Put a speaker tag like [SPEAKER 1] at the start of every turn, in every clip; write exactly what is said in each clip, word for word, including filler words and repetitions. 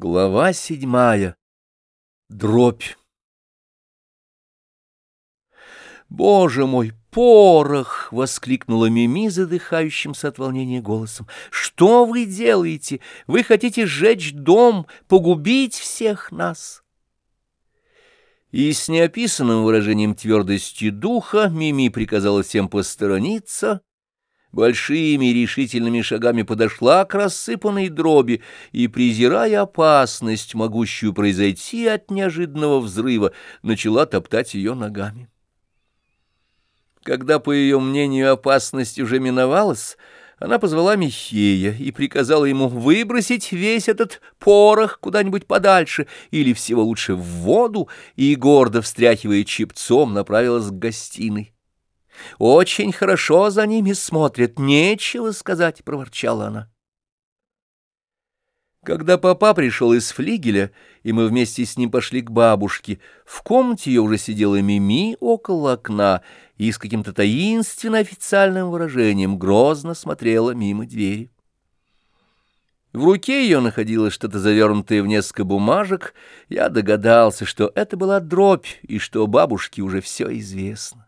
[SPEAKER 1] Глава седьмая. Дробь. «Боже мой, порох!» — воскликнула Мими задыхающимся от волнения голосом. «Что вы делаете? Вы хотите сжечь дом, погубить всех нас?» И с неописанным выражением твердости духа Мими приказала всем посторониться, большими решительными шагами подошла к рассыпанной дроби и, презирая опасность, могущую произойти от неожиданного взрыва, начала топтать ее ногами. Когда, по ее мнению, опасность уже миновалась, она позвала Михея и приказала ему выбросить весь этот порох куда-нибудь подальше или всего лучше в воду, и, гордо встряхивая чепцом, направилась к гостиной. «Очень хорошо за ними смотрят, нечего сказать», — проворчала она. Когда папа пришел из флигеля, и мы вместе с ним пошли к бабушке, в комнате ее уже сидела Мими около окна и с каким-то таинственно официальным выражением грозно смотрела мимо двери. В руке ее находилось что-то завернутое в несколько бумажек. Я догадался, что это была дробь, и что бабушке уже все известно.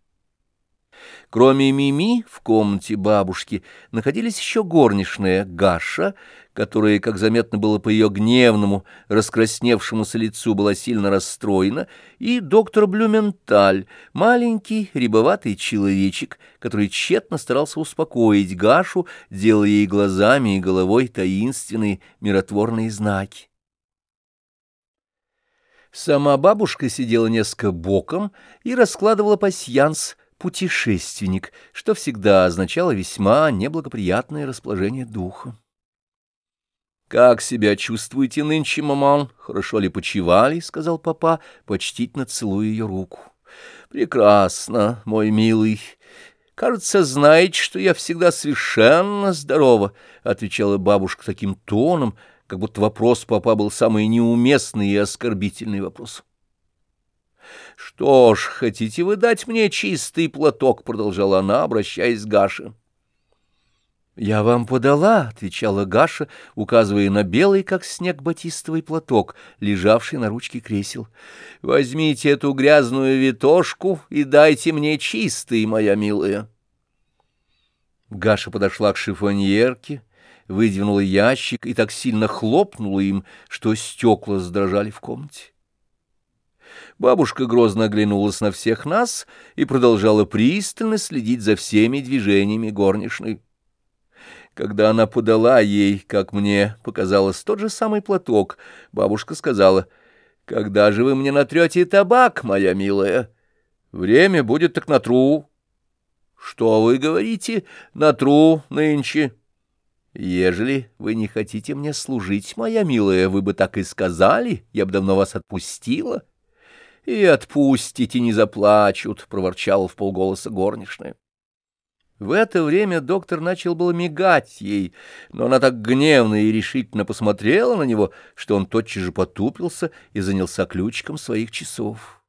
[SPEAKER 1] Кроме Мими в комнате бабушки находились еще горничная Гаша, которая, как заметно было по ее гневному, раскрасневшемуся лицу, была сильно расстроена, и доктор Блюменталь, маленький рябоватый человечек, который тщетно старался успокоить Гашу, делая ей глазами и головой таинственные миротворные знаки. Сама бабушка сидела несколько боком и раскладывала пасьянс «путешественник», что всегда означало весьма неблагоприятное расположение духа. «Как себя чувствуете нынче, маман? Хорошо ли почивали?» — сказал папа, почтительно целуя ее руку. «Прекрасно, мой милый. Кажется, знаете, что я всегда совершенно здорова», — отвечала бабушка таким тоном, как будто вопрос папа был самый неуместный и оскорбительный вопрос. «Что ж, хотите вы дать мне чистый платок?» — продолжала она, обращаясь к Гаше. «Я вам подала», — отвечала Гаша, указывая на белый, как снег, батистовый платок, лежавший на ручке кресел. «Возьмите эту грязную витошку и дайте мне чистый, моя милая». Гаша подошла к шифоньерке, выдвинула ящик и так сильно хлопнула им, что стекла задрожали в комнате. Бабушка грозно оглянулась на всех нас и продолжала пристально следить за всеми движениями горничной. Когда она подала ей, как мне показалось, тот же самый платок, бабушка сказала: «Когда же вы мне натрете табак, моя милая? Время будет, так натру». «Что вы говорите? Натру нынче». «Ежели вы не хотите мне служить, моя милая, вы бы так и сказали, я бы давно вас отпустила». «И отпустите, не заплачут», — проворчала вполголоса горничная. В это время доктор начал было мигать ей, но она так гневно и решительно посмотрела на него, что он тотчас же потупился и занялся ключиком своих часов.